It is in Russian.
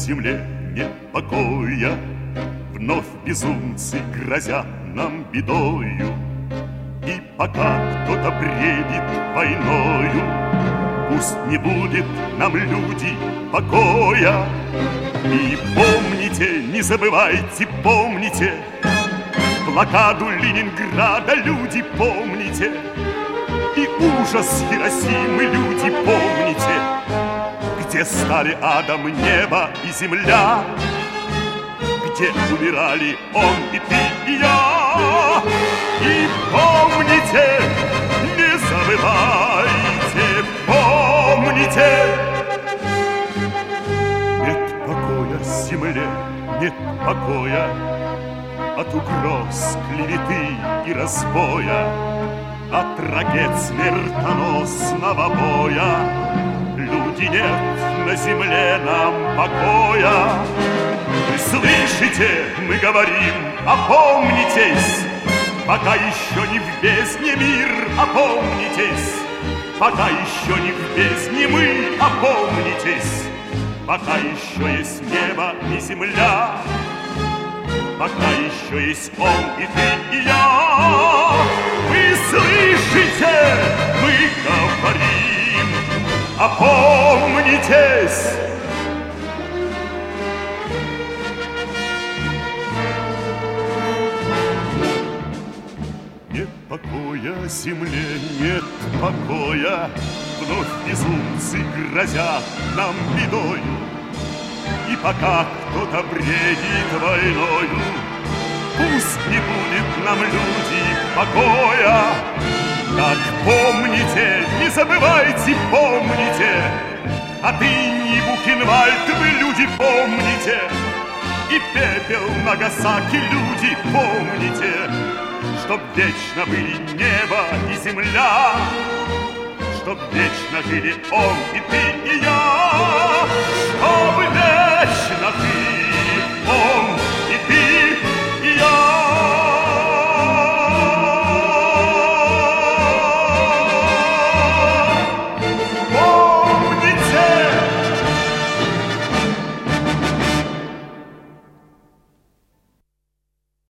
земле нет покоя, вновь безумцы грозят нам бедою. И пока кто-то бредит войною, пусть не будет нам, люди, покоя. И помните, не забывайте, помните, блокаду Ленинграда, люди, помните, и ужас Хиросимы, люди, помните, где стали адом небо и земля, где умирали он и ты и я. И помните, не забывайте, помните, нет покоя земле, нет покоя от угроз, клеветы и разбоя, от ракет смертоносного боя. Люди, нет на земле нам покоя. Вы слышите, мы говорим, опомнитесь, пока еще не в бездне мир, опомнитесь, пока еще не в бездне мы, опомнитесь, пока еще есть небо и земля, пока еще есть он и ты и я. Вы слышите, мы говорим, опомнитесь. Нет покоя земле, нет покоя, вновь безумцы грозят нам бедою. И пока кто-то бредит войною, пусть не будет нам, люди, покоя. Так помните, не забывайте, помните, отныне Бухенвальд вы, люди, помните, и пепел Нагасаки, люди, помните, чтоб вечно были небо и земля, чтоб вечно жили он и ты и я.